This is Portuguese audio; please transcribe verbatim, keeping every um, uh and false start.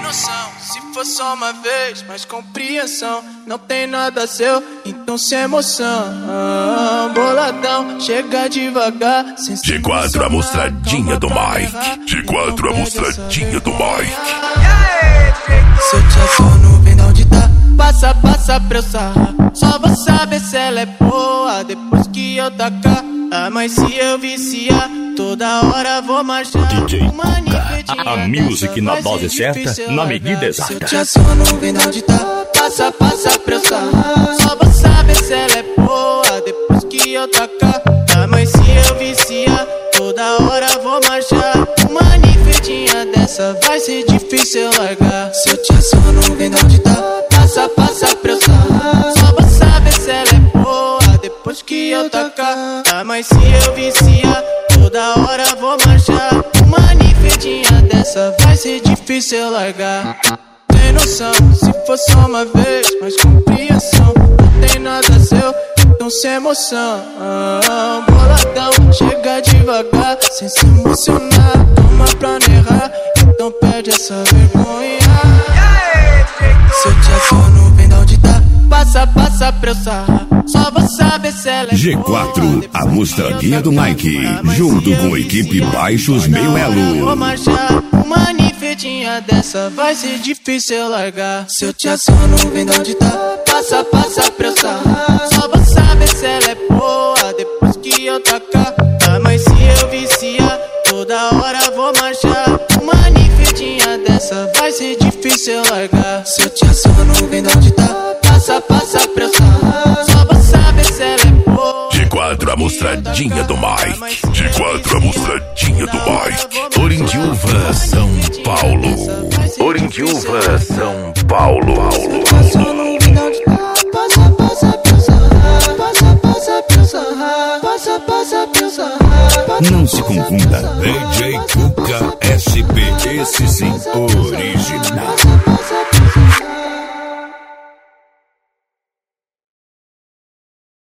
noção, se for só uma vez, mais compreensão. Não tem nada seu, então sem emoção. ah, Boladão, chega devagar. G quatro, a mostradinha do Mike. G quatro, a mostradinha do Mike. Se eu te aciono, vem da onde tá. Passa, passa pra eu sarrar. Só vou saber se ela é boa depois que eu tacar. Ah, mas se eu viciar, toda hora vou marchar. D J Cuca, a music na dose certa, na medida exata. Se eu te aciono, vem da onde tá. Passa, passa pra eu sarrar. Só vou saber se ela é boa depois que eu tacar. Ah, mas se eu viciar, toda hora vou marchar. Uma nifedinha dessa vai ser difícil eu largar. Se eu te aciono, vem da onde tá. Passa, passa pra eu sarrar. Só vou saber se ela é boa depois que eu tacar. Ah, mas se eu viciar, toda hora vou marchar. Uma nifedinha dessa vai ser difícil eu largar. Tem noção, se for só uma vez, mais compreensão. Não tem nada seu, então sem emoção. ah, Boladão, chega devagar, sem se emocionar. Toma pra não errar, então perde essa vergonha. Se eu te aciono, vem da onde tá. Passa, passa pra eu sarrar. Só vou saber se ela é G quatro, a mostradinha do Mike, junto com a equipe Baixos Meio Elo. Vou marchar, uma nifedinha dessa vai ser difícil eu largar. Se eu te aciono, vem da onde tá. Passa, passa pra eu sarrar. Só vou saber se ela é boa depois que eu tacar. Ah, mas se eu viciar, toda hora vou marchar. Uma nifedinha dessa vai ser difícil eu largar. Se eu te aciono, vem da onde tá. Passa, passa pra eu sarrar. Só vou saber se ela é boa. G quatro, a mostradinha do Mike. G quatro, a mostradinha do Mike. Orindiúva, São Paulo. Orindiúva, São Paulo. Paulo, Paulo. Passa, passa pra eu sarrar. Passa, passa pra eu sarrar. Passa, passa pra eu sarrar. Não se confunda, D J Cuca S P, esse sim, original.